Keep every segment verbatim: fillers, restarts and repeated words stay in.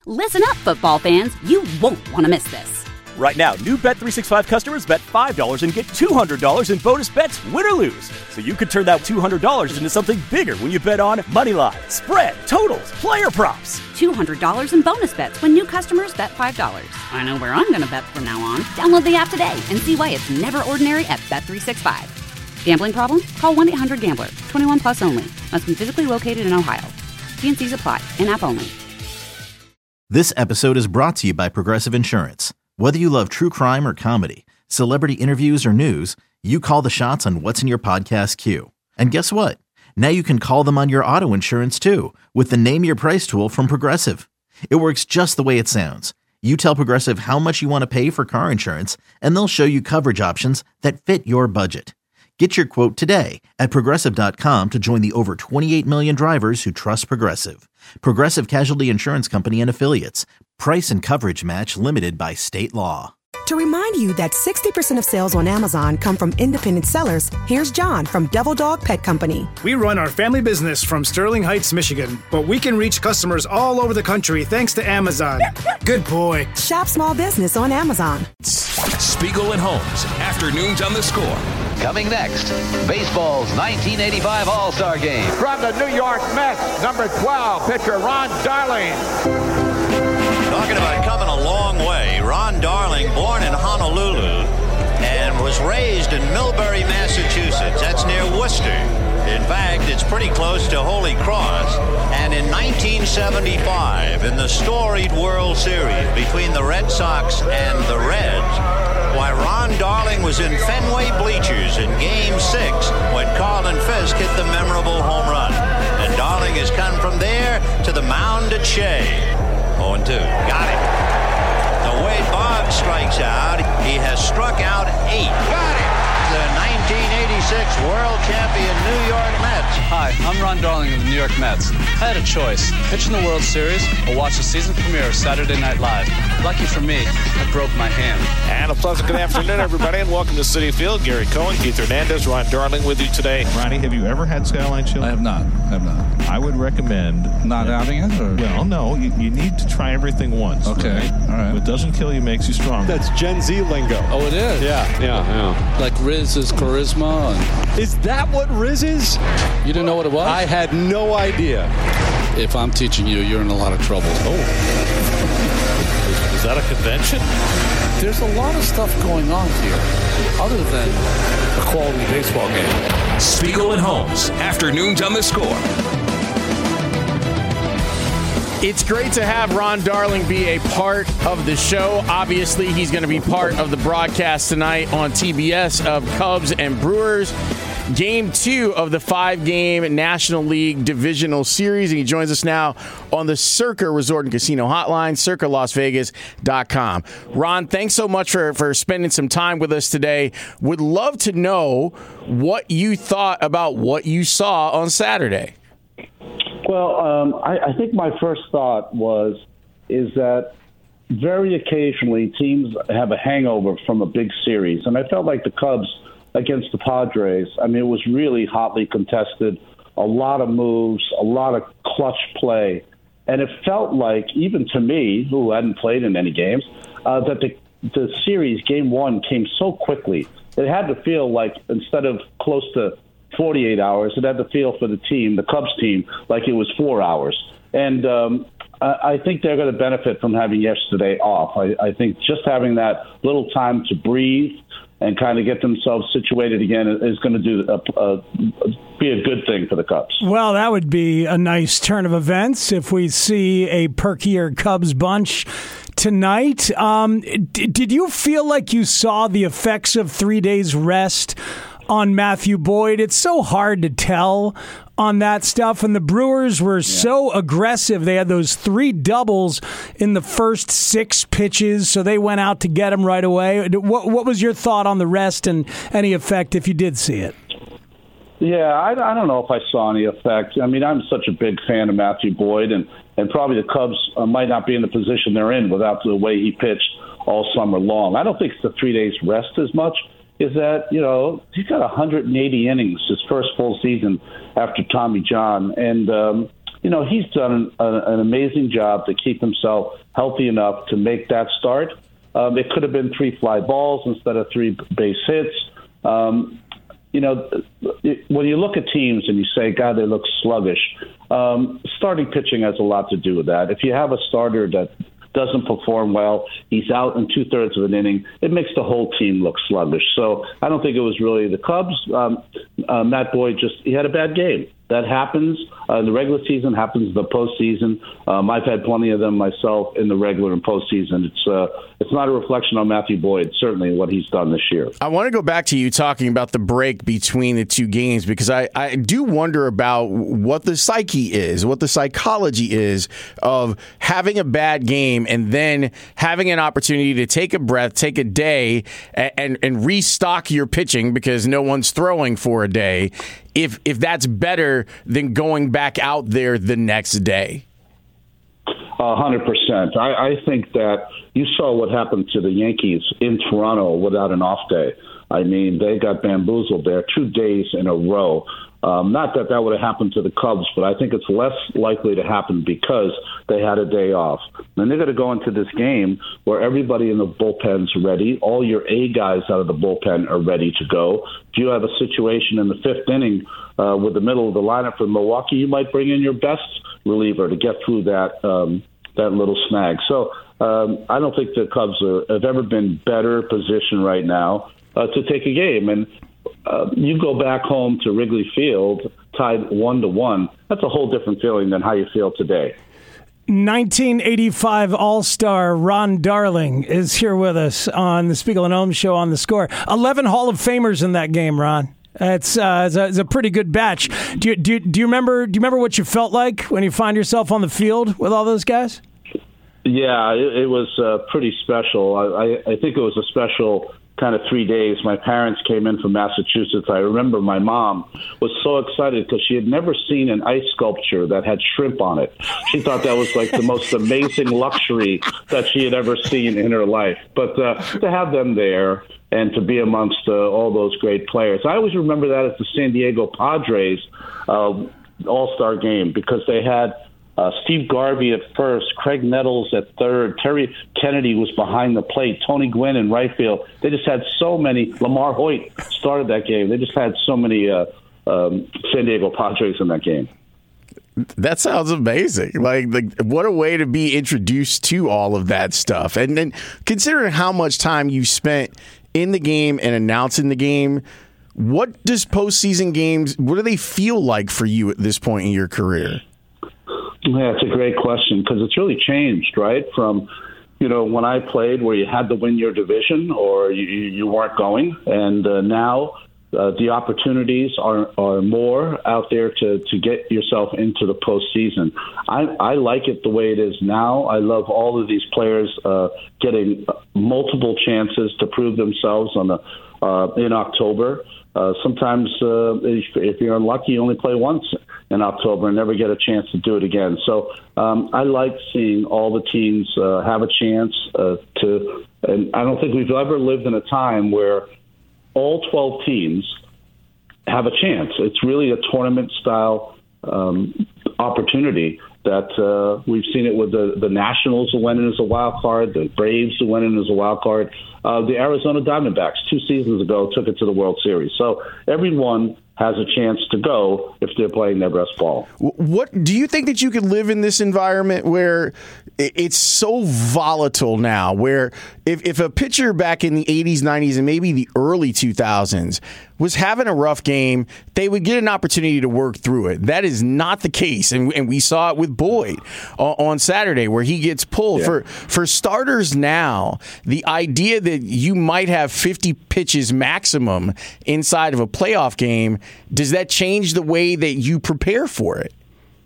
Listen up, football fans. You won't want to miss this. Right now, new Bet three sixty-five customers bet five dollars and get two hundred dollars in bonus bets, win or lose. So you could turn that two hundred dollars into something bigger when you bet on money line, spread, totals, player props. two hundred dollars in bonus bets when new customers bet five dollars. I know where I'm going to bet from now on. Download the app today and see why it's never ordinary at Bet three sixty-five. Gambling problem? Call one eight hundred gambler. twenty-one plus only. Must be physically located in Ohio. T and C's apply. In-app only. This episode is brought to you by Progressive Insurance. Whether you love true crime or comedy, celebrity interviews or news, you call the shots on what's in your podcast queue. And guess what? Now you can call them on your auto insurance too with the Name Your Price tool from Progressive. It works just the way it sounds. You tell Progressive how much you want to pay for car insurance, and they'll show you coverage options that fit your budget. Get your quote today at Progressive dot com to join the over twenty-eight million drivers who trust Progressive. Progressive Casualty Insurance Company and Affiliates. Price and coverage match limited by state law. To remind you that sixty percent of sales on Amazon come from independent sellers, here's John from Devil Dog Pet Company. We run our family business from Sterling Heights, Michigan, but we can reach customers all over the country thanks to Amazon. Good boy. Shop small business on Amazon. Spiegel and Holmes, afternoons on the Score. Coming next, baseball's nineteen eighty-five All-Star Game. From the New York Mets, number twelve, pitcher Ron Darling. Talking about coming a long way. Ron Darling, born in Honolulu and was raised in Millbury, Massachusetts. That's near Worcester. In fact, it's pretty close to Holy Cross. And in nineteen seventy-five, in the storied World Series between the Red Sox and the Reds, why Ron Darling was in Fenway bleachers in Game six when Carlton Fisk hit the memorable home run. And Darling has come from there to the mound at Shea. oh and two. Got it. The way Bob strikes out, he has struck out eight. Got it. The nineteen eighty-six world champion New York Mets. Hi, I'm Ron Darling of the New York Mets. I had a choice, pitch in the World Series or watch the season premiere of Saturday Night Live. Lucky for me, I broke my hand. And a pleasant good afternoon, everybody, and welcome to Citi Field. Gary Cohen, Keith Hernandez, Ron Darling with you today. Ronnie, have you ever had Skyline Chili? I have not. I have not. I would recommend... Not having it? Or? Well, no. You, you need to try everything once. Okay. Right? All right. What doesn't kill you makes you stronger. That's Gen Z lingo. Oh, it is? Yeah, yeah, yeah. Like Riz's charisma? And... Is that what Riz is? You didn't know what it was? I had no idea. If I'm teaching you, you're in a lot of trouble. Oh. Is that a convention? There's a lot of stuff going on here, other than a quality baseball game. Spiegel and Holmes, afternoons on the Score. It's great to have Ron Darling be a part of the show. Obviously, he's going to be part of the broadcast tonight on T B S of Cubs and Brewers. Game two of the five-game National League Divisional Series. And he joins us now on the Circa Resort and Casino Hotline, circa las vegas dot com. Ron, thanks so much for, for spending some time with us today. Would love to know what you thought about what you saw on Saturday. Well, um, I, I think my first thought was is that very occasionally teams have a hangover from a big series. And I felt like the Cubs against the Padres, I mean, it was really hotly contested, a lot of moves, a lot of clutch play. And it felt like, even to me, who hadn't played in any games, uh, that the, the series, game one, came so quickly. It had to feel like, instead of close to forty-eight hours, it had to feel for the team, the Cubs team, like it was four hours. And um, I, I think they're going to benefit from having yesterday off. I, I think just having that little time to breathe and kind of get themselves situated again is going to do a, a, be a good thing for the Cubs. Well, that would be a nice turn of events if we see a perkier Cubs bunch tonight. Um, d- did you feel like you saw the effects of three days rest on Matthew Boyd? It's so hard to tell on that stuff, and the Brewers were yeah. so aggressive. They had those three doubles in the first six pitches, so they went out to get him right away. What, what was your thought on the rest and any effect if you did see it? Yeah, I, I don't know if I saw any effect. I mean, I'm such a big fan of Matthew Boyd, and, and probably the Cubs uh, might not be in the position they're in without the way he pitched all summer long. I don't think it's the three days rest as much. Is that, you know, he's got one hundred eighty innings his first full season after Tommy John. And um, you know, he's done an, an amazing job to keep himself healthy enough to make that start. Um, it could have been three fly balls instead of three base hits. Um, you know, it, when you look at teams and you say, God, they look sluggish, um, starting pitching has a lot to do with that. If you have a starter that doesn't perform well, he's out in two-thirds of an inning, it makes the whole team look sluggish. So I don't think it was really the Cubs. Um, uh, Matt Boyd just, he had a bad game. That happens uh, in the regular season, happens in the postseason. Um, I've had plenty of them myself in the regular and postseason. It's uh, it's not a reflection on Matthew Boyd, certainly what he's done this year. I want to go back to you talking about the break between the two games, because I, I do wonder about what the psyche is, what the psychology is of having a bad game and then having an opportunity to take a breath, take a day, and, and, and restock your pitching because no one's throwing for a day. If if that's better than going back out there the next day. A hundred percent. I think that you saw what happened to the Yankees in Toronto without an off day. I mean, they got bamboozled there two days in a row. Um, not that that would have happened to the Cubs, but I think it's less likely to happen because they had a day off. And they're going to go into this game where everybody in the bullpen's ready. All your A guys out of the bullpen are ready to go. If you have a situation in the fifth inning uh, with the middle of the lineup for Milwaukee, you might bring in your best reliever to get through that um, that little snag. So um, I don't think the Cubs are, have ever been better positioned right now uh, to take a game. And Uh, you go back home to Wrigley Field, tied one to one. That's a whole different feeling than how you feel today. nineteen eighty-five All-Star Ron Darling is here with us on the Spiegel and Holmes Show on The Score. eleven Hall of Famers in that game, Ron. It's, uh, it's, a, it's a pretty good batch. Do you, do you, do you remember? Do you remember what you felt like when you find yourself on the field with all those guys? Yeah, it, it was uh, pretty special. I, I, I think it was a special kind of three days. My parents came in from Massachusetts. I remember my mom was so excited because she had never seen an ice sculpture that had shrimp on it. She thought that was like the most amazing luxury that she had ever seen in her life. But uh, to have them there and to be amongst uh, all those great players. I always remember that as the San Diego Padres uh, All-Star game because they had Uh, Steve Garvey at first, Craig Nettles at third, Terry Kennedy was behind the plate, Tony Gwynn in right field. They just had so many. Lamar Hoyt started that game. They just had so many uh, um, San Diego Padres in that game. That sounds amazing. Like, like, what a way to be introduced to all of that stuff. And then considering how much time you spent in the game and announcing the game, what does postseason games, what do they feel like for you at this point in your career? Yeah, it's a great question because it's really changed, right? From, you know, when I played where you had to win your division or you, you weren't going. And uh, now uh, the opportunities are, are more out there to, to get yourself into the postseason. I, I like it the way it is now. I love all of these players uh, getting multiple chances to prove themselves on the uh, in October. Uh, sometimes uh, if, if you're unlucky, you only play once in October and never get a chance to do it again. So um, I like seeing all the teams uh, have a chance uh, to, and I don't think we've ever lived in a time where all twelve teams have a chance. It's really a tournament-style um, opportunity that uh, we've seen it with the, the Nationals who went in as a wild card, the Braves who went in as a wild card. Uh, the Arizona Diamondbacks two seasons ago took it to the World Series. So everyone has a chance to go if they're playing their best ball. What do you think that you could live in this environment where it's so volatile now, where if, if a pitcher back in the eighties, nineties, and maybe the early two thousands was having a rough game, they would get an opportunity to work through it. That is not the case, and, and we saw it with Boyd on Saturday where he gets pulled. Yeah. For, for starters now, the idea that you might have fifty pitches maximum inside of a playoff game, does that change the way that you prepare for it?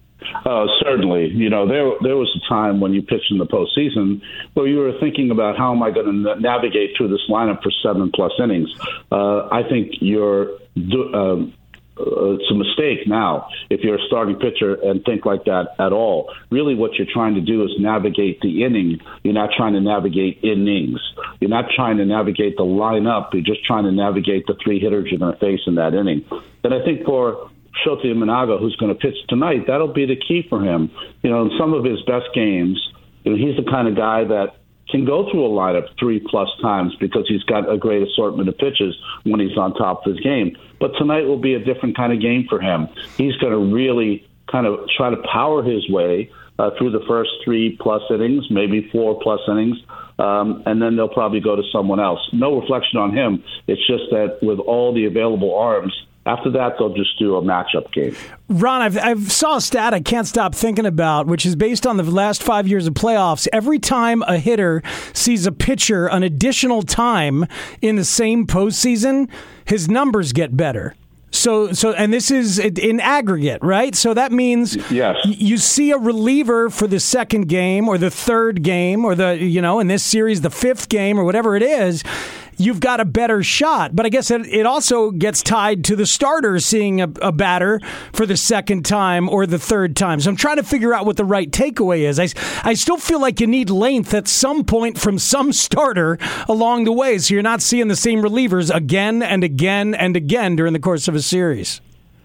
Uh, certainly. You know, there there was a time when you pitched in the postseason where you were thinking about how am I going to navigate through this lineup for seven plus innings. Uh, I think you're uh, it's a mistake now if you're a starting pitcher and think like that at all. Really what you're trying to do is navigate the inning. You're not trying to navigate innings. You're not trying to navigate the lineup. You're just trying to navigate the three hitters you're going to face in that inning. And I think for Shota Imanaga, who's going to pitch tonight, that'll be the key for him. You know, in some of his best games, you know, he's the kind of guy that can go through a lineup three-plus times because he's got a great assortment of pitches when he's on top of his game. But tonight will be a different kind of game for him. He's going to really kind of try to power his way uh, through the first three-plus innings, maybe four-plus innings, um, and then they'll probably go to someone else. No reflection on him. It's just that with all the available arms, after that, they'll just do a matchup game. Ron, I've, I've saw a stat I can't stop thinking about, which is based on the last five years of playoffs. Every time a hitter sees a pitcher an additional time in the same postseason, his numbers get better. So, so, and this is in aggregate, right? So that means yes. you see a reliever for the second game or the third game or the, you know, in this series, the fifth game or whatever it is, you've got a better shot. But I guess it, it also gets tied to the starter seeing a, a batter for the second time or the third time. So I'm trying to figure out what the right takeaway is. I, I still feel like you need length at some point from some starter along the way, so you're not seeing the same relievers again and again and again during the course of a series.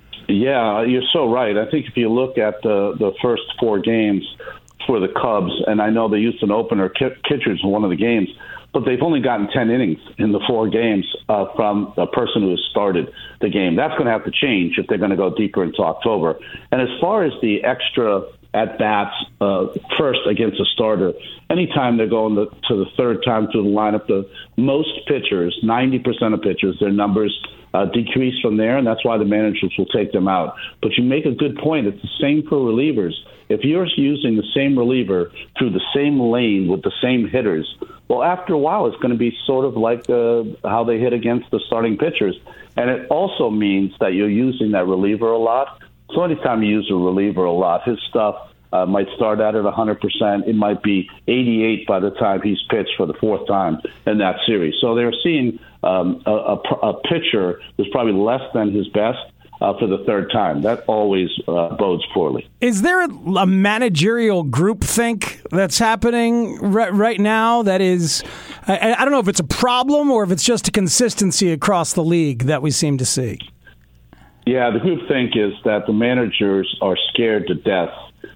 Yeah, you're so right. I think if you look at the, the first four games for the Cubs, and I know they used an opener Kittredge in one of the games, but they've only gotten ten innings in the four games uh, from a person who has started the game. That's going to have to change if they're going to go deeper into October. And as far as the extra at-bats uh, first against a starter, anytime they're going to, to the third time through the lineup, the most pitchers, ninety percent of pitchers, their numbers uh, decrease from there, and that's why the managers will take them out. But you make a good point. It's the same for relievers. If you're using the same reliever through the same lane with the same hitters, well, after a while, it's going to be sort of like uh, how they hit against the starting pitchers. And it also means that you're using that reliever a lot. So anytime you use a reliever a lot, his stuff uh, might start out at one hundred percent. It might be eighty-eight by the time he's pitched for the fourth time in that series. So they're seeing um, a, a, a pitcher who's probably less than his best Uh, for the third time. That always uh, bodes poorly. Is there a, a managerial groupthink that's happening right, right now that is, I, I don't know if it's a problem or if it's just a consistency across the league that we seem to see? Yeah, the groupthink is that the managers are scared to death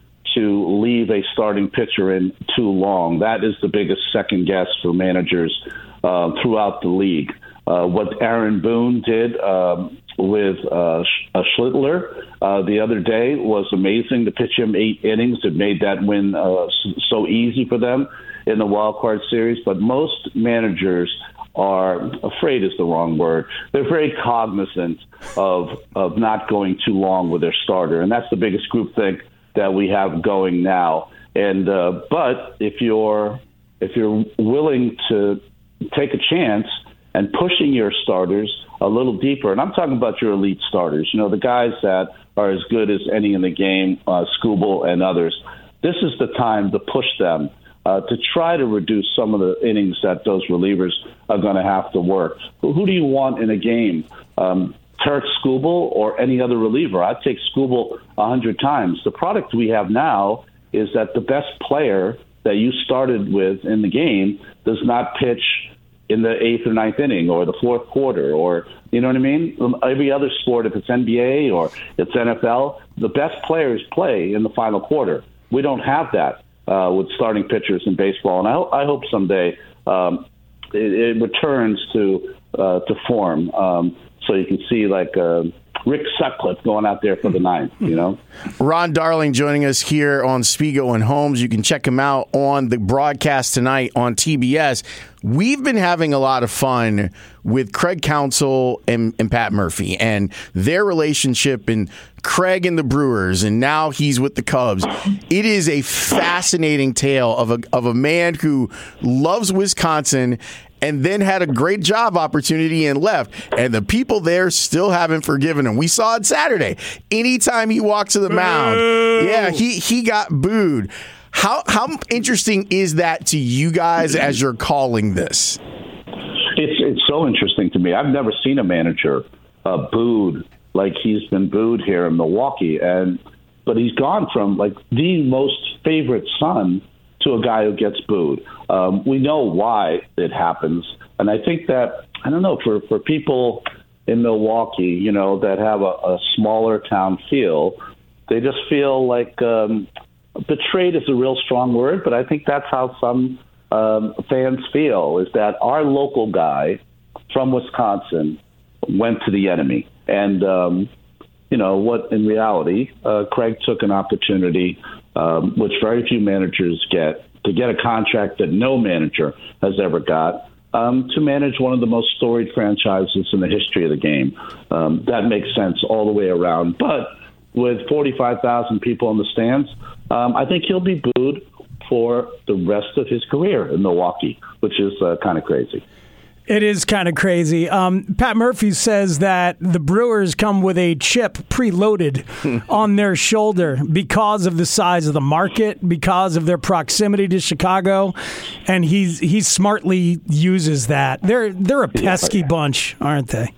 to leave a starting pitcher in too long. That is the biggest second guess for managers uh, throughout the league. Uh, what Aaron Boone did um, with uh, Schlittler uh, the other day was amazing. To pitch him eight innings, it made that win uh, so easy for them in the wild card series. But most managers are afraid is the wrong word. They're very cognizant of of not going too long with their starter, and that's the biggest groupthink that we have going now. And uh, but if you're if you're willing to take a chance and pushing your starters a little deeper, and I'm talking about your elite starters, you know, the guys that are as good as any in the game, uh, Skubal and others, this is the time to push them uh, to try to reduce some of the innings that those relievers are going to have to work. Who, who do you want in a game? Um, Tarik Skubal or any other reliever? I'd take Skubal a hundred times. The product we have now is that the best player that you started with in the game does not pitch in the eighth or ninth inning or the fourth quarter, or, you know what I mean? Every other sport, if it's N B A or it's N F L, the best players play in the final quarter. We don't have that uh, with starting pitchers in baseball, and I, ho- I hope someday um, it, it returns to uh, to form, um, so you can see like uh, Rick Sutcliffe going out there for the ninth, you know? Ron Darling joining us here on Spiegel and Holmes. You can check him out on the broadcast tonight on T B S. We've been having a lot of fun with Craig Counsell and, and Pat Murphy and their relationship, and Craig and the Brewers, and now he's with the Cubs. It is a fascinating tale of a of a man who loves Wisconsin and then had a great job opportunity and left. And the people there still haven't forgiven him. We saw it Saturday. Anytime he walked to the mound, yeah, he, he got booed. How how interesting is that to you guys as you're calling this? It's it's so interesting to me. I've never seen a manager uh, booed like he's been booed here in Milwaukee. And but he's gone from like the most favorite son to a guy who gets booed. Um, we know why it happens. And I think that, I don't know, for, for people in Milwaukee, you know, that have a, a smaller town feel. They just feel like um, betrayed is a real strong word, but I think that's how some um, fans feel, is that our local guy from Wisconsin went to the enemy. And, um, you know, what in reality, uh, Craig took an opportunity, um, which very few managers get, to get a contract that no manager has ever got, um, to manage one of the most storied franchises in the history of the game. Um, that makes sense all the way around. But with forty-five thousand people in the stands, um, I think he'll be booed for the rest of his career in Milwaukee, which is uh, kind of crazy. It is kind of crazy. Um, Pat Murphy says that the Brewers come with a chip preloaded on their shoulder because of the size of the market, because of their proximity to Chicago, and he's he smartly uses that. They're they're a pesky yeah. bunch, aren't they?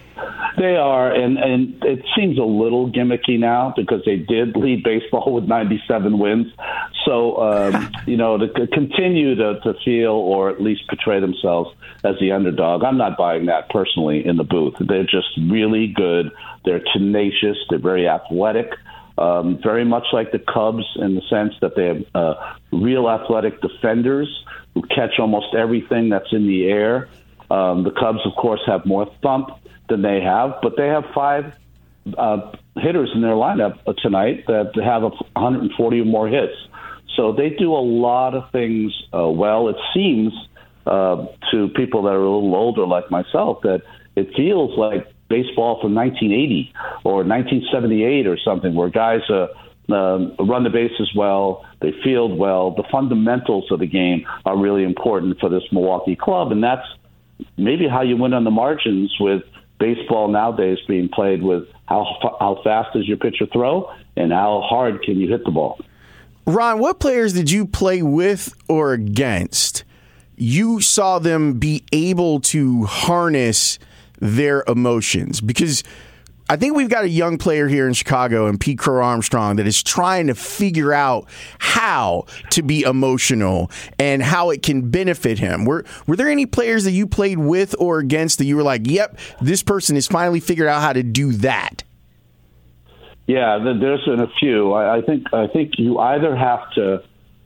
They are, and, and it seems a little gimmicky now because they did lead baseball with ninety-seven wins. So, um, you know, to continue to, to feel or at least portray themselves as the underdog, I'm not buying that personally in the booth. They're just really good. They're tenacious. They're very athletic, um, very much like the Cubs in the sense that they have uh, real athletic defenders who catch almost everything that's in the air. Um, the Cubs, of course, have more thump than they have, but they have five uh, hitters in their lineup tonight that have one hundred forty or more hits. So they do a lot of things uh, well. It seems uh, to people that are a little older like myself that it feels like baseball from nineteen eighty or nineteen seventy-eight or something, where guys uh, uh, run the bases well, they field well. The fundamentals of the game are really important for this Milwaukee club, and that's maybe how you win on the margins with baseball nowadays being played with how how fast does your pitcher throw and how hard can you hit the ball. Ron, what players did you play with or against? You saw them be able to harness their emotions, because I think we've got a young player here in Chicago, and Pete Crow Armstrong, that is trying to figure out how to be emotional and how it can benefit him. Were were there any players that you played with or against that you were like, yep, this person has finally figured out how to do that? Yeah, there's been a few. I, I think I think you either have to,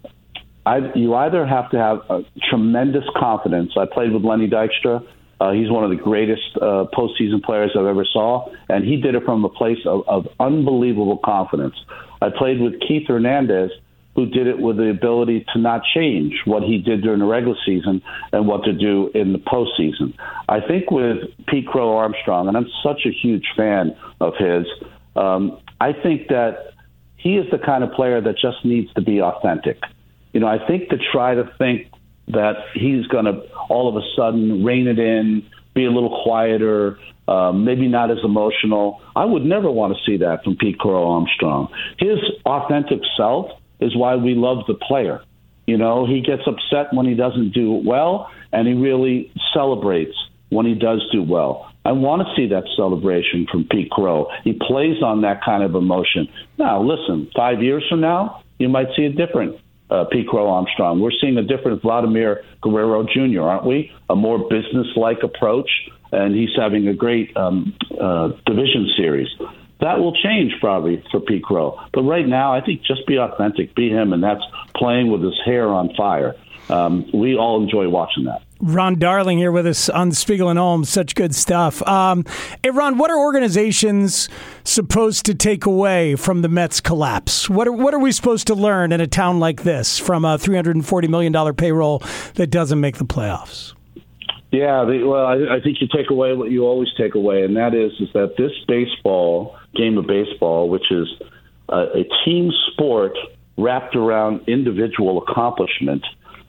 I, you either have to have a tremendous confidence. I played with Lenny Dykstra. Uh, he's one of the greatest uh, postseason players I've ever saw, and he did it from a place of, of unbelievable confidence. I played with Keith Hernandez, who did it with the ability to not change what he did during the regular season and what to do in the postseason. I think with Pete Crow Armstrong, and I'm such a huge fan of his, um, I think that he is the kind of player that just needs to be authentic. You know, I think to try to think that he's going to all of a sudden rein it in, be a little quieter, um, maybe not as emotional. I would never want to see that from Pete Crow Armstrong. His authentic self is why we love the player. You know, he gets upset when he doesn't do well, and he really celebrates when he does do well. I want to see that celebration from Pete Crow. He plays on that kind of emotion. Now, listen, five years from now, you might see a different Uh, Pete Crow Armstrong. We're seeing a different Vladimir Guerrero Junior, aren't we? A more business-like approach, and he's having a great um, uh, division series. That will change probably for Pete Crow. But right now, I think just be authentic, be him, and that's playing with his hair on fire. Um, we all enjoy watching that. Ron Darling here with us on Spiegel and Holmes. Such good stuff. Um, hey, Ron, what are organizations supposed to take away from the Mets collapse? What are, what are we supposed to learn in a town like this from a three hundred forty million dollars payroll that doesn't make the playoffs? Yeah, the, well, I, I think you take away what you always take away, and that is, is that this baseball, game of baseball, which is a, a team sport wrapped around individual accomplishment,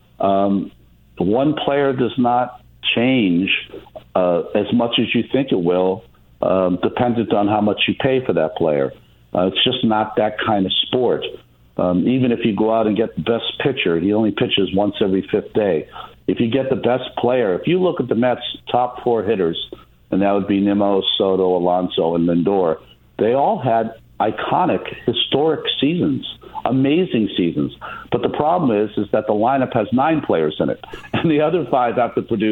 um, one player does not change uh, as much as you think it will, um, dependent on how much you pay for that player. Uh, it's just not that kind of sport. Um, even if you go out and get the best pitcher, he only pitches once every fifth day. If you get the best player, if you look at the Mets' top four hitters, and that would be Nimmo, Soto, Alonso, and Lindor, they all had iconic, historic seasons, amazing seasons. But the problem is, is that the lineup has nine players in it, and the other five have to produce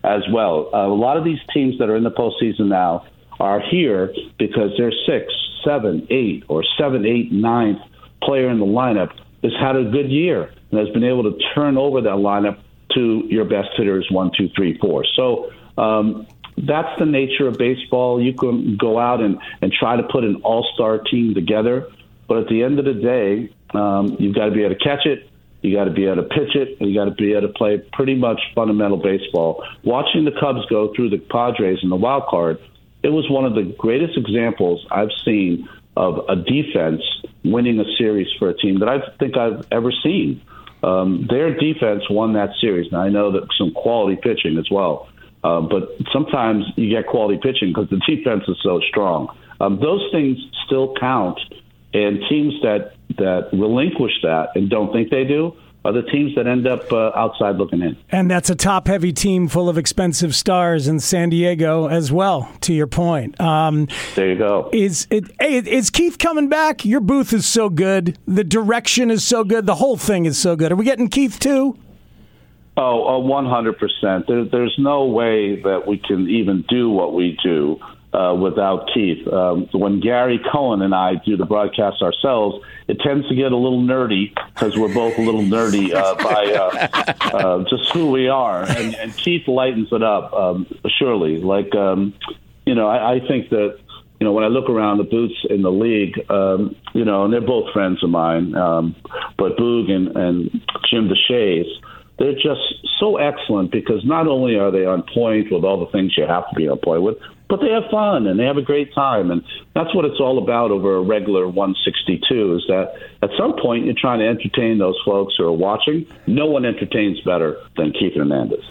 as well. Uh, a lot of these teams that are in the postseason now are here because their six, seven, eight, or seven, eight, ninth player in the lineup has had a good year and has been able to turn over that lineup to your best hitters, one, two, three, four. So um, that's the nature of baseball. You can go out and, and try to put an all-star team together, but at the end of the day, um, you've got to be able to catch it, you got to be able to pitch it, and you got to be able to play pretty much fundamental baseball. Watching the Cubs go through the Padres in the wild card, it was one of the greatest examples I've seen of a defense winning a series for a team that I think I've ever seen. Um, their defense won that series. Now, I know that some quality pitching as well, uh, but sometimes you get quality pitching because the defense is so strong. Um, those things still count, and teams that, that relinquish that and don't think they do are the teams that end up uh, outside looking in. And that's a top-heavy team full of expensive stars in San Diego as well, to your point. Um, there you go. Is it, is Keith coming back? Your booth is so good. The direction is so good. The whole thing is so good. Are we getting Keith too? Oh, uh, one hundred percent. There, there's no way that we can even do what we do uh, without Keith. Um, when Gary Cohen and I do the broadcast ourselves, it tends to get a little nerdy because we're both a little nerdy uh, by uh, uh, just who we are. And, and Keith lightens it up, um, surely. Like, um, you know, I, I think that, you know, when I look around the booths in the league, um, you know, and they're both friends of mine, um, but Boog and, and Jim DeShays, they're just so excellent because not only are they on point with all the things you have to be on point with, but they have fun and they have a great time. And that's what it's all about over a regular one sixty-two, is that at some point you're trying to entertain those folks who are watching. No one entertains better than Keith Hernandez.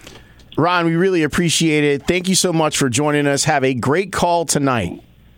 Ron, we really appreciate it. Thank you so much for joining us. Have a great call tonight.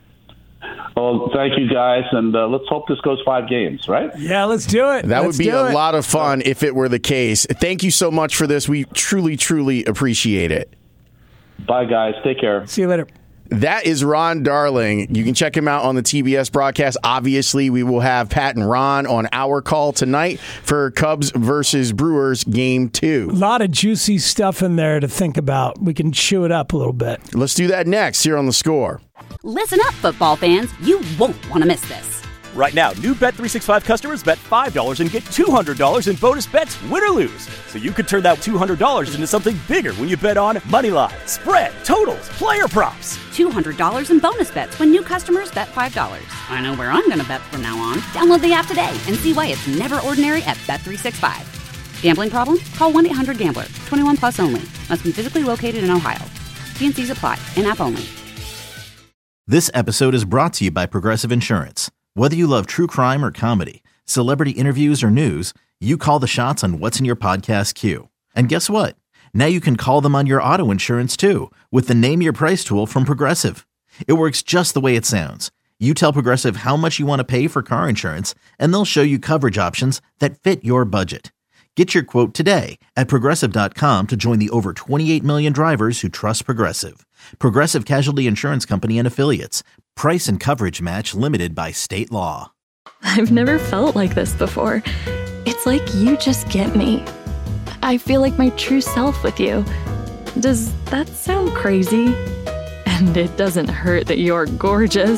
Well, thank you, guys, and uh, let's hope this goes five games, right? Yeah, let's do it. That let's would be a it. lot of fun if it were the case. Thank you so much for this. We truly, truly appreciate it. Bye, guys. Take care. See you later. That is Ron Darling. You can check him out on the T B S broadcast. Obviously, we will have Pat and Ron on our call tonight for Cubs versus Brewers game two. A lot of juicy stuff in there to think about. We can chew it up a little bit. Let's do that next here on The Score. Listen up, football fans. You won't want to miss this. Right now, new Bet three sixty-five customers bet five dollars and get two hundred dollars in bonus bets, win or lose. So you could turn that two hundred dollars into something bigger when you bet on money line, spread, totals, player props. two hundred dollars in bonus bets when new customers bet five dollars. I know where I'm going to bet from now on. Download the app today and see why it's never ordinary at Bet three sixty-five. Gambling problem? Call one eight hundred gambler. twenty-one plus only. Must be physically located in Ohio. T and C's apply. In-app only. This episode is brought to you by Progressive Insurance. Whether you love true crime or comedy, celebrity interviews or news, you call the shots on what's in your podcast queue. And guess what? Now you can call them on your auto insurance too with the Name Your Price tool from Progressive. It works just the way it sounds. You tell Progressive how much you want to pay for car insurance, and they'll show you coverage options that fit your budget. Get your quote today at Progressive dot com to join the over twenty-eight million drivers who trust Progressive. Progressive Casualty Insurance Company and Affiliates. Price and coverage match limited by state law. I've never felt like this before. It's like you just get me. I feel like my true self with you. Does that sound crazy? And it doesn't hurt that you're gorgeous.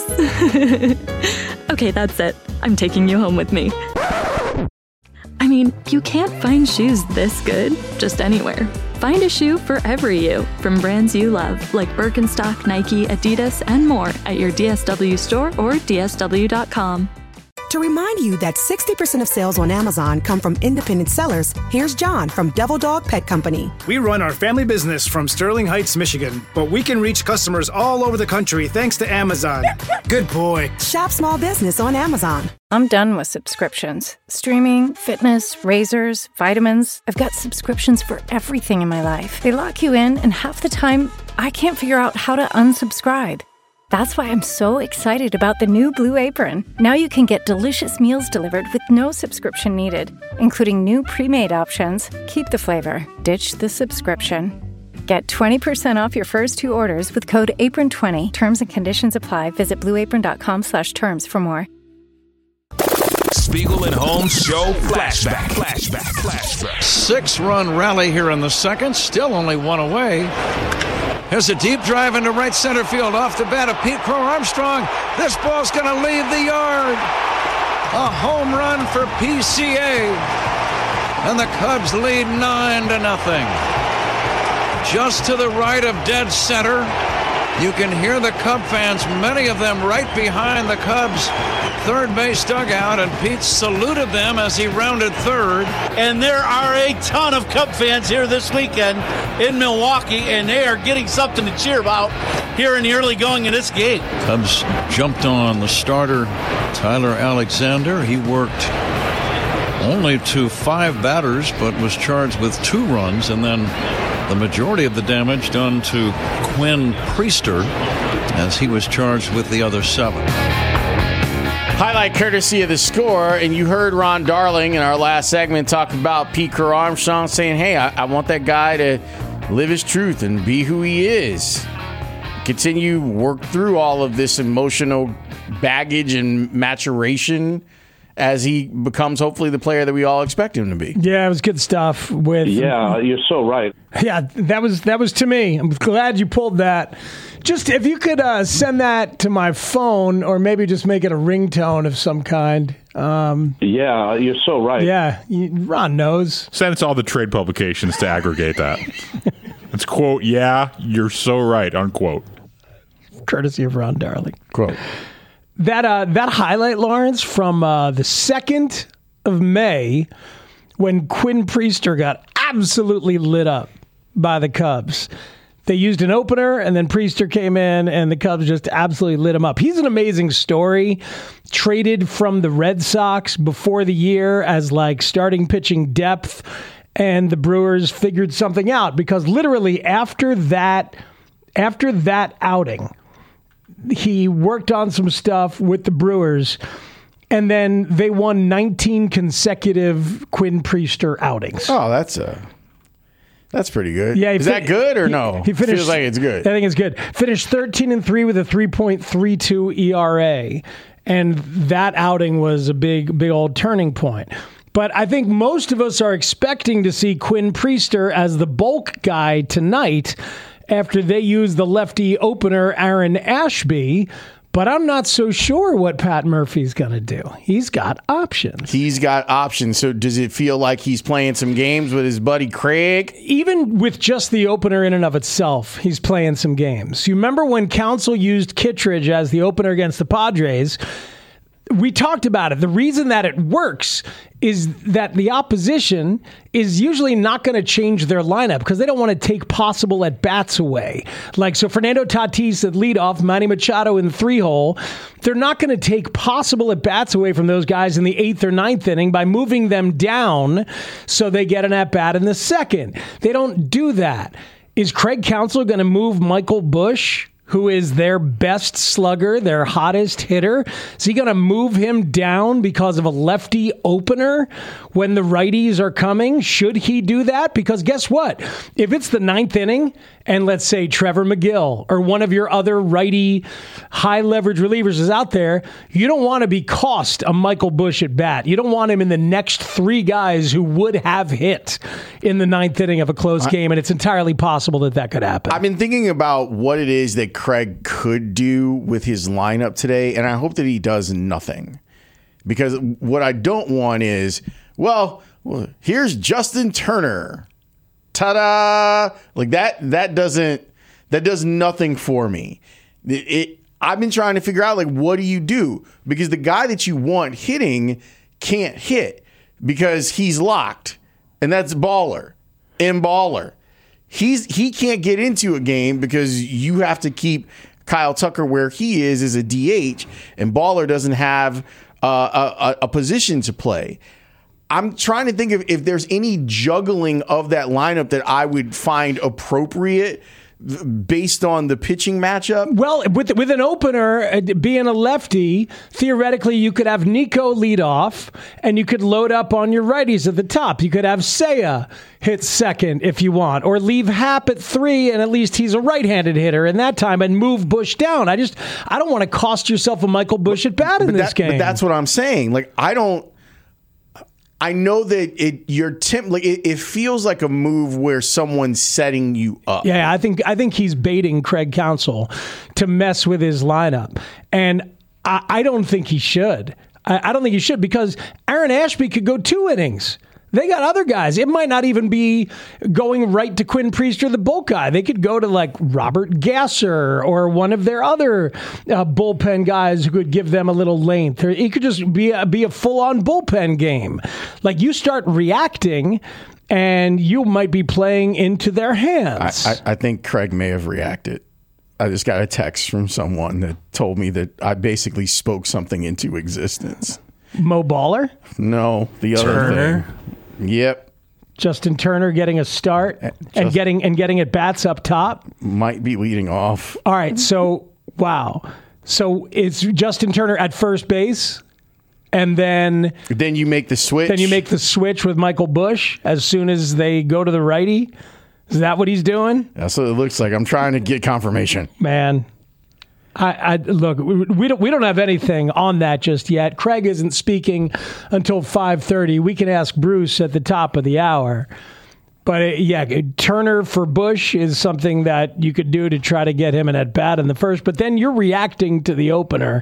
Okay, that's it. I'm taking you home with me. I mean, you can't find shoes this good just anywhere. Find a shoe for every you from brands you love, like Birkenstock, Nike, Adidas, and more at your D S W store or D S W dot com. To remind you that sixty percent of sales on Amazon come from independent sellers, here's John from Devil Dog Pet Company. We run our family business from Sterling Heights, Michigan, but we can reach customers all over the country thanks to Amazon. Good boy. Shop small business on Amazon. I'm done with subscriptions. Streaming, fitness, razors, vitamins. I've got subscriptions for everything in my life. They lock you in, and half the time, I can't figure out how to unsubscribe. That's why I'm so excited about the new Blue Apron. Now you can get delicious meals delivered with no subscription needed, including new pre-made options. Keep the flavor, ditch the subscription. Get twenty percent off your first two orders with code apron twenty. Terms and conditions apply. Visit blue apron dot com slash terms for more. Spiegel and Holmes Show Flashback. Flashback. Flashback. Six-run rally here in the second. Still only one away. Here's a deep drive into right center field off the bat of Pete Crow Armstrong. This ball's going to leave the yard. A home run for P C A. And the Cubs lead nine to nothing. Just to the right of dead center, you can hear the Cub fans, many of them right behind the Cubs' third base dugout, and Pete saluted them as he rounded third. And there are a ton of Cub fans here this weekend in Milwaukee, and they are getting something to cheer about here in the early going of this game. Cubs jumped on the starter, Tyler Alexander. He worked only to five batters, but was charged with two runs, and then the majority of the damage done to Quinn Priester, as he was charged with the other seven. Highlight courtesy of The Score, and you heard Ron Darling in our last segment talk about Pete Crow Armstrong saying, hey, I, I want that guy to live his truth and be who he is. Continue work through all of this emotional baggage and maturation as he becomes hopefully the player that we all expect him to be. Yeah, it was good stuff. With yeah, you're so right. Yeah, that was that was to me. I'm glad you pulled that. Just if you could uh, send that to my phone, or maybe just make it a ringtone of some kind. Um, yeah, you're so right. Yeah, you, Ron knows. Send it to all the trade publications to aggregate that. It's quote, yeah, you're so right, unquote. Courtesy of Ron Darling. Quote. That uh, that highlight, Lawrence, from uh, the second of May, when Quinn Priester got absolutely lit up by the Cubs. They used an opener, and then Priester came in, and the Cubs just absolutely lit him up. He's an amazing story. Traded from the Red Sox before the year as like starting pitching depth, and the Brewers figured something out because literally after that, after that outing, he worked on some stuff with the Brewers, and then they won nineteen consecutive Quinn Priester outings. Oh, that's a that's pretty good. Yeah, is fin- that good or he, no? He finished. Feels like it's good. I think it's good. Finished thirteen and three with a three point three two E R A, and that outing was a big, big old turning point. But I think most of us are expecting to see Quinn Priester as the bulk guy tonight, after they use the lefty opener, Aaron Ashby. But I'm not so sure what Pat Murphy's going to do. He's got options. He's got options. So does it feel like he's playing some games with his buddy Craig? Even with just the opener in and of itself, he's playing some games. You remember when Counsell used Kittredge as the opener against the Padres? We talked about it. The reason that it works is that the opposition is usually not going to change their lineup because they don't want to take possible at-bats away. Like, so Fernando Tatis at leadoff, Manny Machado in the three-hole. They're not going to take possible at-bats away from those guys in the eighth or ninth inning by moving them down so they get an at-bat in the second. They don't do that. Is Craig Counsell going to move Michael Busch, who is their best slugger, their hottest hitter? Is he going to move him down because of a lefty opener when the righties are coming? Should he do that? Because guess what? If it's the ninth inning, and let's say Trevor McGill or one of your other righty high leverage relievers is out there, you don't want to be cost a Michael Busch at bat. You don't want him in the next three guys who would have hit in the ninth inning of a close game, and it's entirely possible that that could happen. I've been thinking about what it is that Craig could do with his lineup today, and I hope that he does nothing. Because what I don't want is, well, well here's Justin Turner. Ta-da! Like that that doesn't that does nothing for me. It, it I've been trying to figure out, like, what do you do? Because the guy that you want hitting can't hit because he's locked. And that's Baller. And Baller. He's he can't get into a game because you have to keep Kyle Tucker where he is as a D H, and Baller doesn't have uh, a, a position to play. I'm trying to think of if there's any juggling of that lineup that I would find appropriate based on the pitching matchup. Well, with with an opener being a lefty, theoretically you could have Nico lead off, and you could load up on your righties at the top. You could have Seiya hit second if you want, or leave Happ at three, and at least he's a right-handed hitter in that time, and move Busch down. I just I don't want to cost yourself a Michael Busch at bat in but this that, game. But that's what I'm saying. Like I don't. I know that it you're temp like it, it feels like a move where someone's setting you up. Yeah, I think I think he's baiting Craig Counsell to mess with his lineup, and I, I don't think he should. I, I don't think he should because Aaron Ashby could go two innings. They got other guys. It might not even be going right to Quinn Priester, the bulk guy. They could go to like Robert Gasser or one of their other uh, bullpen guys who could give them a little length. Or it could just be a, be a full-on bullpen game. Like you start reacting, and you might be playing into their hands. I, I, I think Craig may have reacted. I just got a text from someone that told me that I basically spoke something into existence. Mo Baller? No, the other Turner? thing. Yep. Justin Turner getting a start Just, and getting and getting at bats up top. Might be leading off. All right, so wow. So it's Justin Turner at first base, and then then you make the switch. Then you make the switch with Michael Busch as soon as they go to the righty. Is that what he's doing? That's what it looks like. I'm trying to get confirmation. Man. I, I look. We don't. We don't have anything on that just yet. Craig isn't speaking until five thirty. We can ask Bruce at the top of the hour. But uh, yeah, Turner for Busch is something that you could do to try to get him an at bat in the first. But then you're reacting to the opener,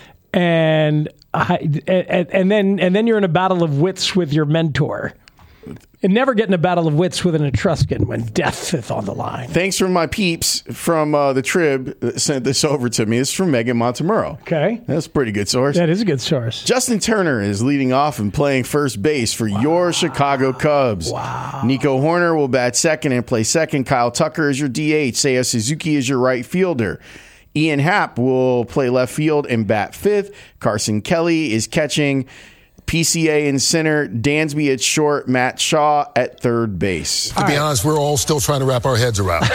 and I, and, and then and then you're in a battle of wits with your mentor. And never get in a battle of wits with an Etruscan when death is on the line. Thanks from my peeps from uh, the Trib that sent this over to me. It's from Megan Montemurro. Okay. That's a pretty good source. That is a good source. Justin Turner is leading off and playing first base for wow. your Chicago Cubs. Wow. Nico Horner will bat second and play second. Kyle Tucker is your D H. Seiya Suzuki is your right fielder. Ian Happ will play left field and bat fifth. Carson Kelly is catching. P C A in center, Dansby at short, Matt Shaw at third base. To all be right. honest, we're all still trying to wrap our heads around.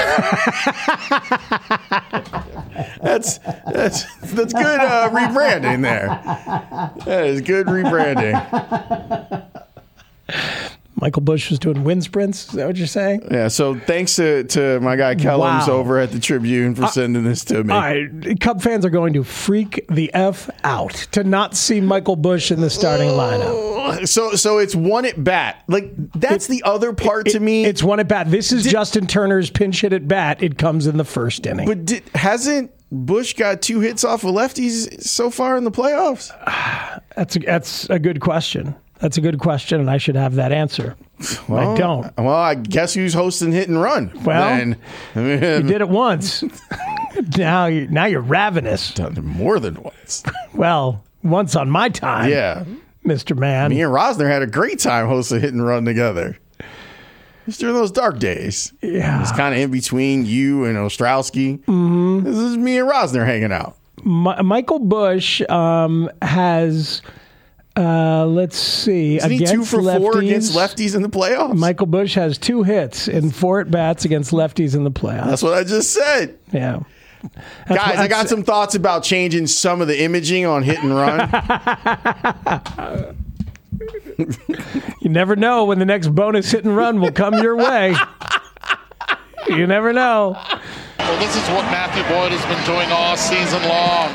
that's that's that's good uh, rebranding there. That is good rebranding. Michael Busch was doing wind sprints. Is that what you're saying? Yeah. So thanks to, to my guy Kellums wow. over at the Tribune for uh, sending this to me. All right, Cub fans are going to freak the F out to not see Michael Busch in the starting lineup. So so it's one at bat. Like that's it, the other part it, to me. It's one at bat. This is did, Justin Turner's pinch hit at bat. It comes in the first inning. But did, hasn't Busch got two hits off of lefties so far in the playoffs? That's a, that's a good question. That's a good question, and I should have that answer. Well, I don't. Well, I guess who's hosting Hit and Run? Well, then, I mean, you did it once. now, you, now you're ravenous. Done it more than once. Well, once on my time. Yeah. Mister Man. Me and Rosner had a great time hosting Hit and Run together. It's during those dark days. Yeah. It's kind of in between you and Ostrowski. Mm-hmm. This is me and Rosner hanging out. My, Michael Busch um, has... Uh, let's see. Isn't against he two for lefties, four against lefties in the playoffs? Michael Busch has two hits in four at bats against lefties in the playoffs. That's what I just said. Yeah. That's Guys, I got some thoughts about changing some of the imaging on Hit and Run. You never know when the next bonus hit and run will come your way. You never know. Well, this is what Matthew Boyd has been doing all season long.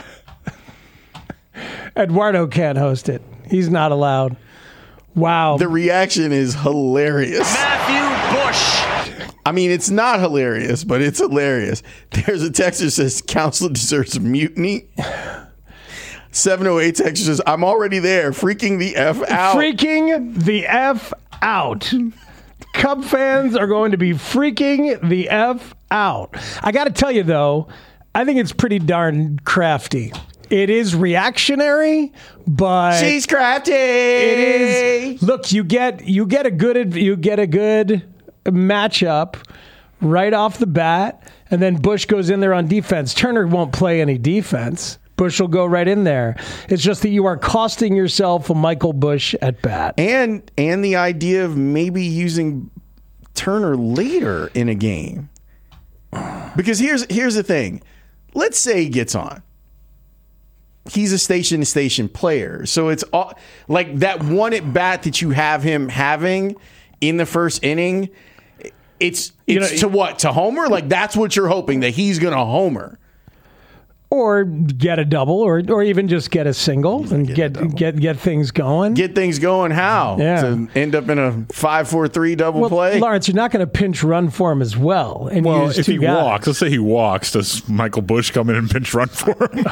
Eduardo can't host it. He's not allowed. Wow. The reaction is hilarious. Matthew Busch. I mean, it's not hilarious, but it's hilarious. There's a text that says, Counsell deserves mutiny. seven oh eight text says, I'm already there. Freaking the F out. Freaking the F out. Cub fans are going to be freaking the F out. I got to tell you, though, I think it's pretty darn crafty. It is reactionary, but she's crafty. It is. Look, you get you get a good you get a good matchup right off the bat, and then Busch goes in there on defense. Turner won't play any defense. Busch will go right in there. It's just that you are costing yourself a Michael Busch at bat, and and the idea of maybe using Turner later in a game. Because here's here's the thing. Let's say he gets on. He's a station-to-station player. So it's all, like that one at-bat that you have him having in the first inning, it's it's you know, to what? To homer? Like that's what you're hoping, that he's going to homer. Or get a double, or or even just get a single and get get, get get things going. Get things going how? Yeah. To end up in a five four three double well, play? Lawrence, you're not going to pinch run for him as well. And well, use if two he guys. walks, let's say he walks, does Michael Bush come in and pinch run for him?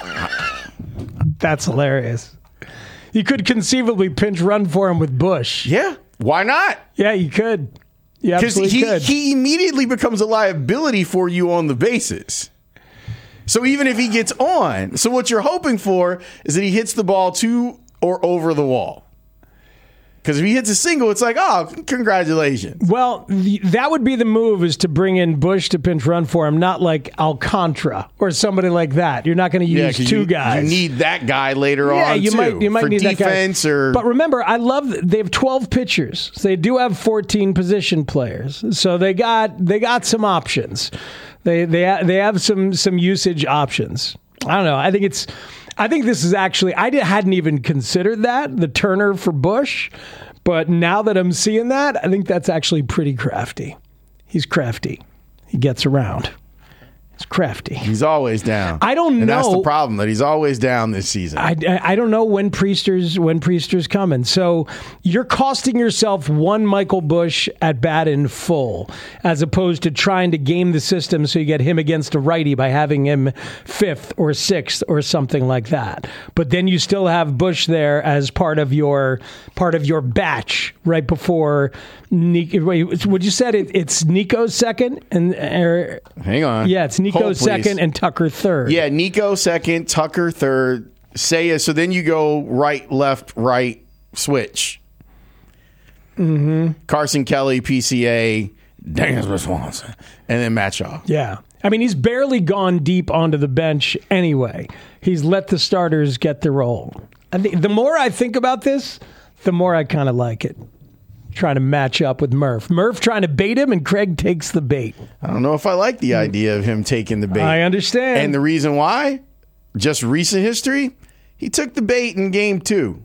That's hilarious. You could conceivably pinch run for him with Bush. Yeah. Why not? Yeah, you could. You Because absolutely he, could. he immediately becomes a liability for you on the bases. So even if he gets on, so what you're hoping for is that he hits the ball to or over the wall. Because if he hits a single, it's like, oh, congratulations. Well, the, that would be the move, is to bring in Bush to pinch run for him, not like Alcantara or somebody like that. You're not going to Yeah, use 'cause two you, guys. You need that guy later yeah, on, you too, might you might for need defense that guy. or. But remember, I love that they have twelve pitchers. So they do have fourteen position players. So they got they got some options. They they they have some some usage options. I don't know. I think it's I think this is actually I did, hadn't even considered that, the Turner for Bush. But now that I'm seeing that, I think that's actually pretty crafty. He's crafty. He gets around. He's crafty. He's always down. I don't and know. That's the problem, that he's always down this season. I, I, I don't know when Priester's when Priester's coming. So you're costing yourself one Michael Bush at bat in full, as opposed to trying to game the system so you get him against a righty by having him fifth or sixth or something like that. But then you still have Bush there as part of your part of your batch right before Nico. Wait, would you said it, it's Nico second and er, hang on. Yeah, it's Nico Hold, second and Tucker third. Yeah, Nico second, Tucker third, Seiya. So then you go right, left, right, switch. Mm-hmm. Carson Kelly, P C A, Dansby Swanson, and then Matt Shaw. Yeah. I mean, he's barely gone deep onto the bench anyway. He's let the starters get the role. I think the more I think about this, the more I kind of like it. Trying to match up with Murph. Murph trying to bait him, and Craig takes the bait. I don't know if I like the idea of him taking the bait. I understand. And the reason why, just recent history, he took the bait in game two.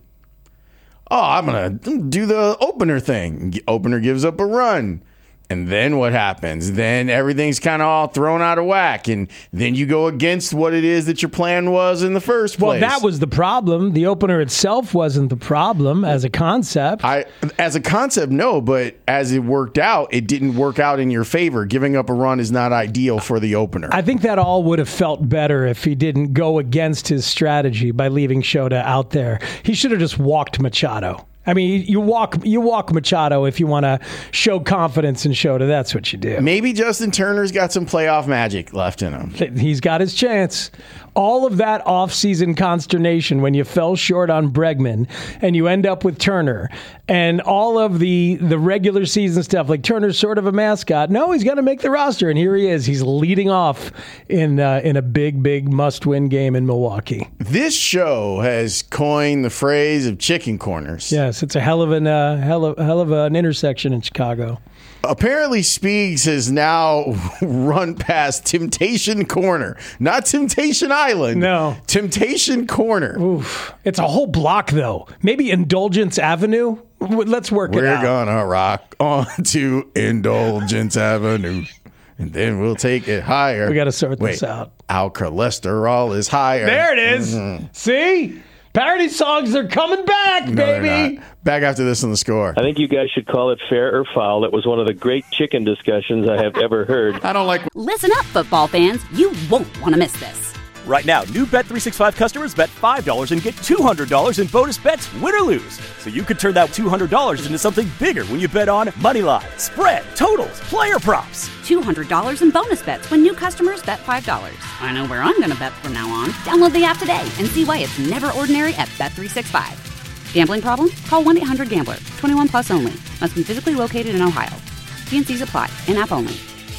Oh, I'm going to do the opener thing. Opener gives up a run. And then what happens? Then everything's kind of all thrown out of whack. And then you go against what it is that your plan was in the first place. Well, that was the problem. The opener itself wasn't the problem as a concept. I, as a concept, no. But as it worked out, it didn't work out in your favor. Giving up a run is not ideal for the opener. I think that all would have felt better if he didn't go against his strategy by leaving Shota out there. He should have just walked Machado. I mean, you walk you walk Machado if you want to show confidence in Shota. That's what you do. Maybe Justin Turner's got some playoff magic left in him. He's got his chance. All of that offseason consternation when you fell short on Bregman and you end up with Turner, and all of the, the regular season stuff, like Turner's sort of a mascot. No, he's going to make the roster, and here he is. He's leading off in uh, in a big, big must-win game in Milwaukee. This show has coined the phrase of chicken corners. Yes, it's a hell of an uh, hell of, hell of an intersection in Chicago. Apparently, Speaks has now run past Temptation Corner. Not Temptation Island. No. Temptation Corner. Oof. It's a whole block, though. Maybe Indulgence Avenue? Let's work We're it out. We're going to rock on to Indulgence Avenue. And then we'll take it higher. We got to sort Wait, this out. Our cholesterol is higher. There it is. Mm-hmm. See? Parody songs are coming back, no, baby. Back after this on The Score. I think you guys should call it fair or foul. That was one of the great chicken discussions I have ever heard. I don't like... Listen up, football fans. You won't want to miss this. Right now, new Bet three sixty-five customers bet five dollars and get two hundred dollars in bonus bets, win or lose. So you could turn that two hundred dollars into something bigger when you bet on Moneyline, spread, totals, player props. two hundred dollars in bonus bets when new customers bet five dollars. I know where I'm going to bet from now on. Download the app today and see why it's never ordinary at Bet three sixty-five. Gambling problem? Call one eight hundred gambler. twenty-one plus only. Must be physically located in Ohio. T and C's apply. In-app only.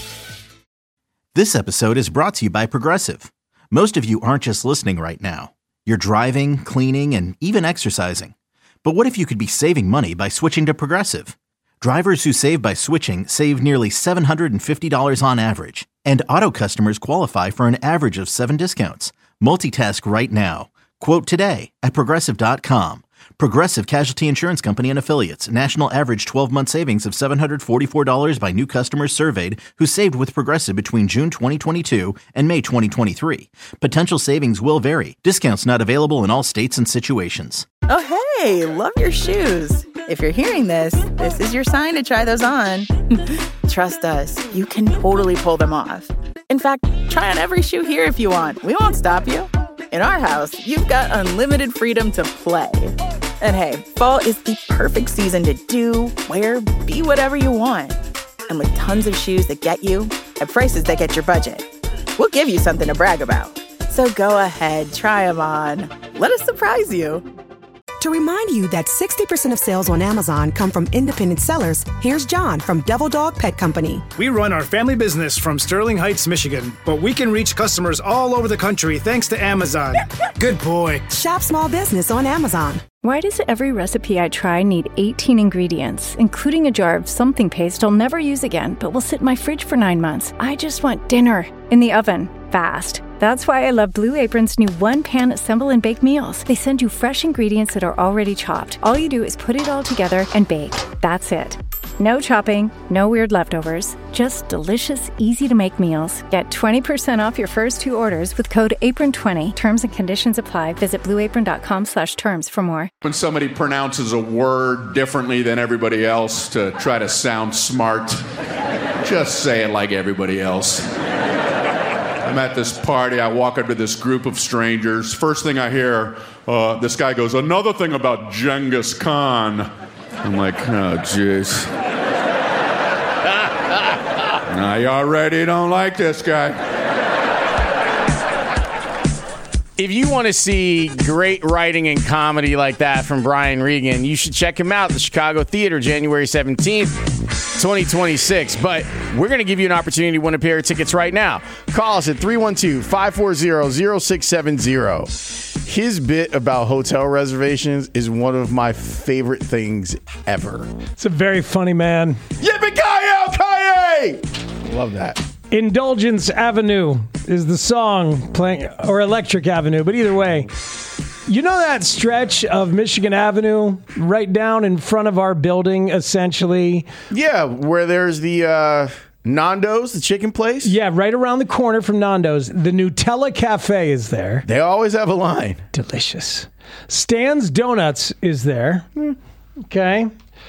This episode is brought to you by Progressive. Most of you aren't just listening right now. You're driving, cleaning, and even exercising. But what if you could be saving money by switching to Progressive? Drivers who save by switching save nearly seven hundred fifty dollars on average. And auto customers qualify for an average of seven discounts. Multitask right now. Quote today at Progressive dot com. Progressive Casualty Insurance Company and Affiliates. National average twelve-month savings of seven hundred forty-four dollars by new customers surveyed who saved with Progressive between June twenty twenty-two and May twenty twenty-three. Potential savings will vary. Discounts not available in all states and situations. Oh, hey, love your shoes. If you're hearing this, this is your sign to try those on. Trust us, you can totally pull them off. In fact, try on every shoe here if you want. We won't stop you. In our house, you've got unlimited freedom to play. And hey, fall is the perfect season to do, wear, be whatever you want. And with tons of shoes that get you, at prices that get your budget, we'll give you something to brag about. So go ahead, try them on. Let us surprise you. To remind you that sixty percent of sales on Amazon come from independent sellers, here's John from Devil Dog Pet Company. We run our family business from Sterling Heights, Michigan, but we can reach customers all over the country thanks to Amazon. Good boy. Shop small business on Amazon. Why does every recipe I try need eighteen ingredients, including a jar of something paste I'll never use again, but will sit in my fridge for nine months? I just want dinner in the oven, fast. That's why I love Blue Apron's new one-pan assemble and bake meals. They send you fresh ingredients that are already chopped. All you do is put it all together and bake. That's it. No chopping, no weird leftovers, just delicious, easy-to-make meals. Get twenty percent off your first two orders with code apron twenty. Terms and conditions apply. Visit blueapron.com slash terms for more. When somebody pronounces a word differently than everybody else to try to sound smart, just say it like everybody else. I'm at this party. I walk up to this group of strangers. First thing I hear, uh, this guy goes, "Another thing about Genghis Khan." I'm like, oh, jeez. Now, you already don't like this guy. If you want to see great writing and comedy like that from Brian Regan, you should check him out at the Chicago Theater, January seventeenth, twenty twenty-six. But we're going to give you an opportunity to win a pair of tickets right now. Call us at three one two, five four zero, zero six seven zero. His bit about hotel reservations is one of my favorite things ever. It's a very funny man. Yippee-ki-yo-ki-yay! Love that. Indulgence Avenue is the song playing, or Electric Avenue, but either way. You know that stretch of Michigan Avenue right down in front of our building, essentially? Yeah, where there's the uh, Nando's, the chicken place? Yeah, right around the corner from Nando's. The Nutella Cafe is there. They always have a line. Delicious. Stan's Donuts is there. Mm. Okay.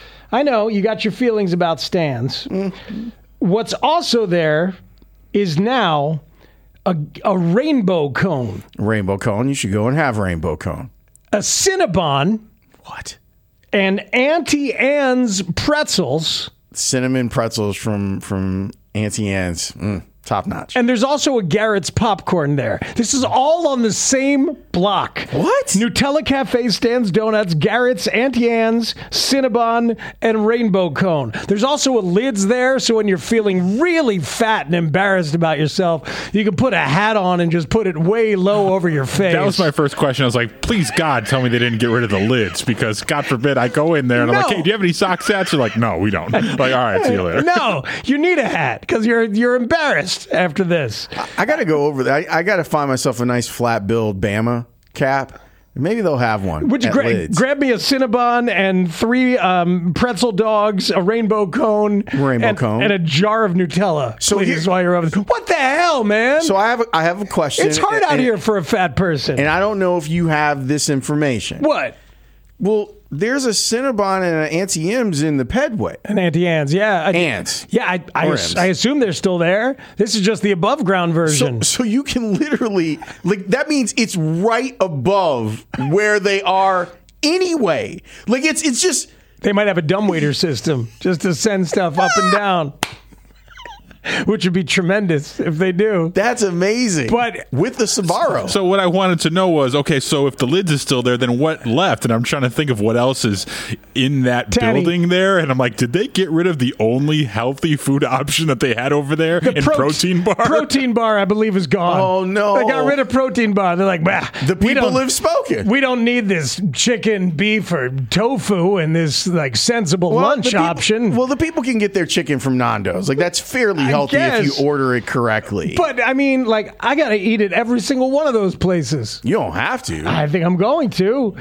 I know, you got your feelings about Stan's. Mm. What's also there is now a, a rainbow cone. Rainbow cone. You should go and have rainbow cone. A Cinnabon. What? And Auntie Anne's pretzels. Cinnamon pretzels from, from Auntie Anne's. Mm, top notch. And there's also a Garrett's popcorn there. This is all on the same block. What? Nutella Cafe, Stan's Donuts, Garrett's, Auntie Anne's, Cinnabon, and Rainbow Cone. There's also a Lids there, so when you're feeling really fat and embarrassed about yourself, you can put a hat on and just put it way low over your face. That was my first question. I was like, please, God, tell me they didn't get rid of the lids, because God forbid I go in there and no. I'm like, hey, do you have any sock hats? You're like, no, we don't. Like, all right, see you later. No, you need a hat because you're you're embarrassed after this. I, I got to go over that. I, I got to find myself a nice flat billed Bama cap. Maybe they'll have one. Would you gra- grab me a Cinnabon and three um, pretzel dogs, a rainbow cone, rainbow and, cone, and a jar of Nutella? So please, while you're over there. What the hell, man? So I have a, I have a question. It's hard and, out here for a fat person, and I don't know if you have this information. What? Well, there's a Cinnabon and an Auntie M's in the Pedway. An Auntie Anne's, yeah. Ants. Yeah, I, I, I, I assume they're still there. This is just the above ground version. So, so you can literally, like, that means it's right above where they are anyway. Like, it's it's just. They might have a dumbwaiter system just to send stuff up and down. Which would be tremendous if they do. That's amazing. But with the Sbarro. So what I wanted to know was, okay, so if the Lids is still there, then what left? And I'm trying to think of what else is in that Tanny. building there. And I'm like, did they get rid of the only healthy food option that they had over there the in pro- Protein Bar? Protein Bar, I believe, is gone. Oh, no. They got rid of Protein Bar. They're like, bah. The people have spoken. We don't need this chicken, beef, or tofu and this, like, sensible well, lunch people, option. Well, the people can get their chicken from Nando's. Like, that's fairly healthy if you order it correctly. But, I mean, like, I got to eat at every single one of those places. You don't have to. I think I'm going to.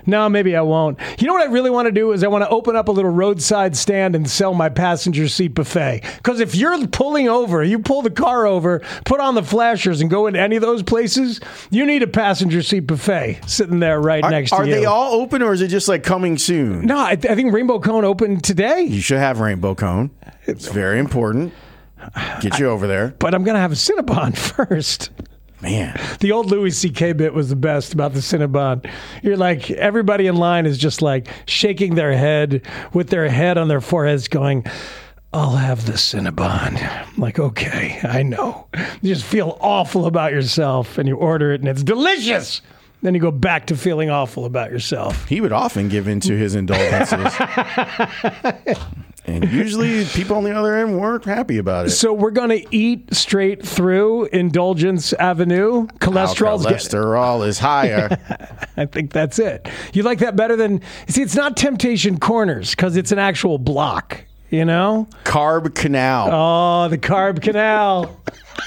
No, maybe I won't. You know what I really want to do is I want to open up a little roadside stand and sell my passenger seat buffet. Because if you're pulling over, you pull the car over, put on the flashers and go into any of those places, you need a passenger seat buffet sitting there right are, next to are you. Are they all open or is it just like coming soon? No, I, I think Rainbow Cone opened today. You should have Rainbow Cone. It's very important. Get you over there. But I'm going to have a Cinnabon first. Man. The old Louis C K bit was the best about the Cinnabon. You're like, everybody in line is just like shaking their head with their head on their foreheads going, I'll have the Cinnabon. I'm like, okay, I know. You just feel awful about yourself and you order it and it's delicious. Then you go back to feeling awful about yourself. He would often give in to his indulgences. And usually people on the other end weren't happy about it. So we're going to eat straight through Indulgence Avenue. Cholesterol's Our cholesterol is higher. I think that's it. You like that better than... See, it's not Temptation Corners because it's an actual block, you know? Carb Canal. Oh, the Carb Canal.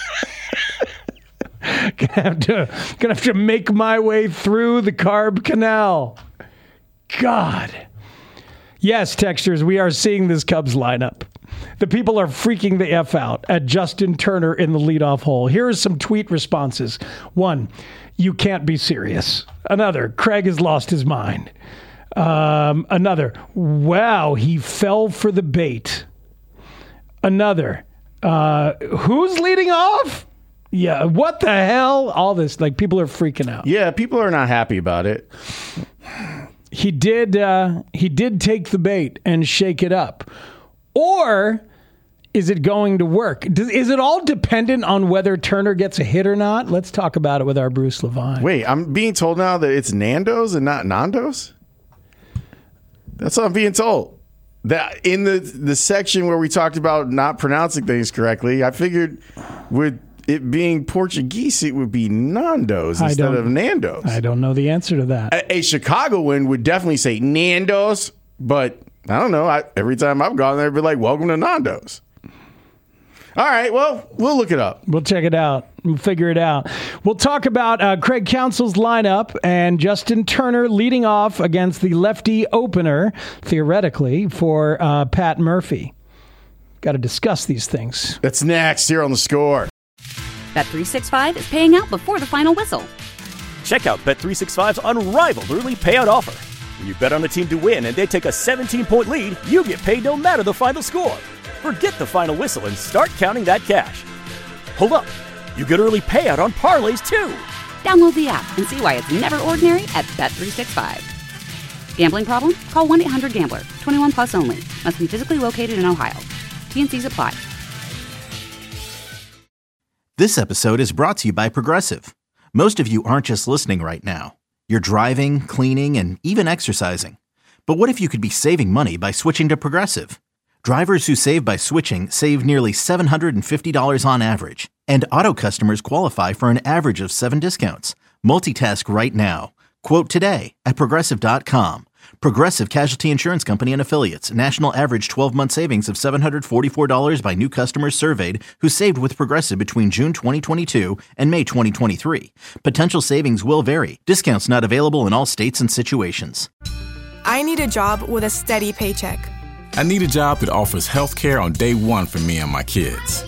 gonna have to gonna have to make my way through the Carb Canal. God. Yes, texters, we are seeing this Cubs lineup. The people are freaking the F out at Justin Turner in the leadoff hole. Here are some tweet responses. One, you can't be serious. Another, Craig has lost his mind. Um, another, wow, he fell for the bait. Another, uh, who's leading off? Yeah, what the hell? All this, like, people are freaking out. Yeah, people are not happy about it. He did uh, he did take the bait and shake it up. Or is it going to work? Does, is it all dependent on whether Turner gets a hit or not? Let's talk about it with our Bruce Levine. Wait, I'm being told now that it's Nando's and not Nando's? That's what I'm being told. That in the, the section where we talked about not pronouncing things correctly, I figured with it being Portuguese, it would be Nando's instead of Nando's. I don't know the answer to that. A, a Chicagoan would definitely say Nando's, but I don't know. I, every time I've gone there, it'd be like, welcome to Nando's. All right, well, we'll look it up. We'll check it out. We'll figure it out. We'll talk about uh, Craig Counsell's lineup and Justin Turner leading off against the lefty opener, theoretically, for uh, Pat Murphy. Got to discuss these things. That's next here on The Score. Bet three sixty-five is paying out before the final whistle. Check out Bet three sixty-five's unrivaled early payout offer. When you bet on a team to win and they take a seventeen-point lead, you get paid no matter the final score. Forget the final whistle and start counting that cash. Hold up. You get early payout on parlays, too. Download the app and see why it's never ordinary at Bet three sixty-five. Gambling problem? Call one eight hundred gambler. twenty-one plus only. Must be physically located in Ohio. T and C's apply. This episode is brought to you by Progressive. Most of you aren't just listening right now. You're driving, cleaning, and even exercising. But what if you could be saving money by switching to Progressive? Drivers who save by switching save nearly seven hundred fifty dollars on average. And auto customers qualify for an average of seven discounts. Multitask right now. Quote today at Progressive dot com. Progressive Casualty Insurance Company and Affiliates. National average twelve-month savings of seven hundred forty-four dollars by new customers surveyed who saved with Progressive between June twenty twenty-two and May twenty twenty-three. Potential savings will vary. Discounts not available in all states and situations. I need a job with a steady paycheck. I need a job that offers health care on day one for me and my kids.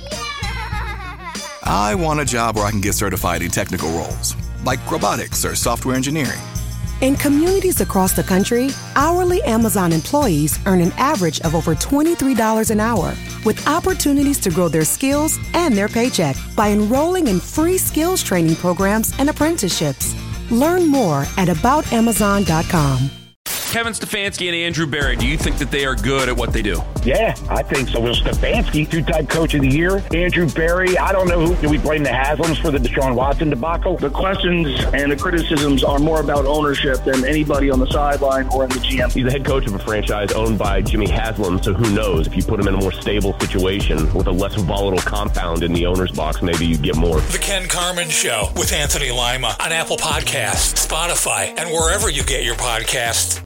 I want a job where I can get certified in technical roles, like robotics or software engineering. In communities across the country, hourly Amazon employees earn an average of over twenty-three dollars an hour, with opportunities to grow their skills and their paycheck by enrolling in free skills training programs and apprenticeships. Learn more at about amazon dot com. Kevin Stefanski and Andrew Berry, do you think that they are good at what they do? Yeah, I think so. Well, Stefanski, two-time coach of the year. Andrew Berry, I don't know who. Do we blame the Haslams for the Deshaun Watson debacle? The questions and the criticisms are more about ownership than anybody on the sideline or in the G M. He's the head coach of a franchise owned by Jimmy Haslam, so who knows? If you put him in a more stable situation with a less volatile compound in the owner's box, maybe you get more. The Ken Carman Show with Anthony Lima on Apple Podcasts, Spotify, and wherever you get your podcasts.